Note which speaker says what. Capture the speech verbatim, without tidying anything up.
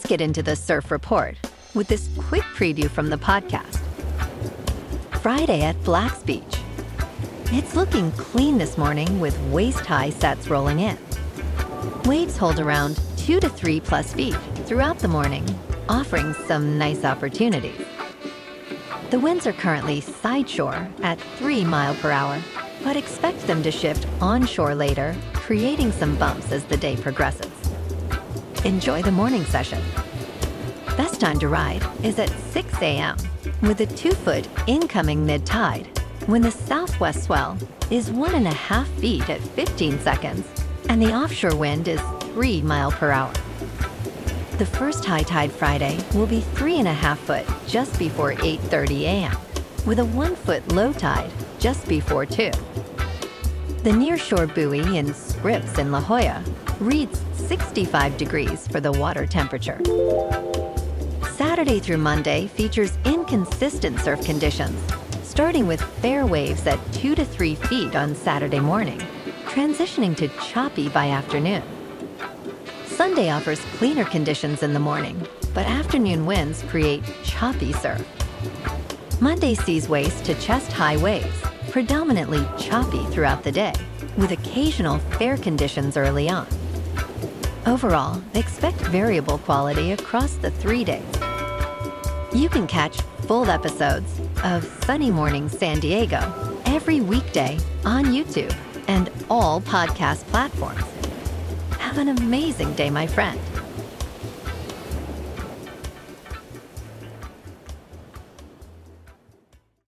Speaker 1: get into the surf report with this quick preview from the podcast. Friday at Black's Beach. It's looking clean this morning with waist-high sets rolling in. Waves hold around two to three plus feet throughout the morning, offering some nice opportunities. The winds are currently sideshore at three mile per hour, but expect them to shift onshore later, creating some bumps as the day progresses. Enjoy the morning session. Best time to ride is at six a.m. with a two-foot incoming mid-tide, when the southwest swell is one and a half feet at fifteen seconds, and the offshore wind is three mile per hour. The first high tide Friday will be three and a half foot just before eight thirty a.m., with a one foot low tide just before two. The nearshore buoy in Scripps in La Jolla reads sixty-five degrees for the water temperature. Saturday through Monday features inconsistent surf conditions, starting with fair waves at two to three feet on Saturday morning, transitioning to choppy by afternoon. Sunday offers cleaner conditions in the morning, but afternoon winds create choppy surf. Monday sees waist to chest-high waves, predominantly choppy throughout the day, with occasional fair conditions early on. Overall, expect variable quality across the three days. You can catch full episodes of Sunny Morning San Diego every weekday on YouTube and all podcast platforms. Have an amazing day, my friend.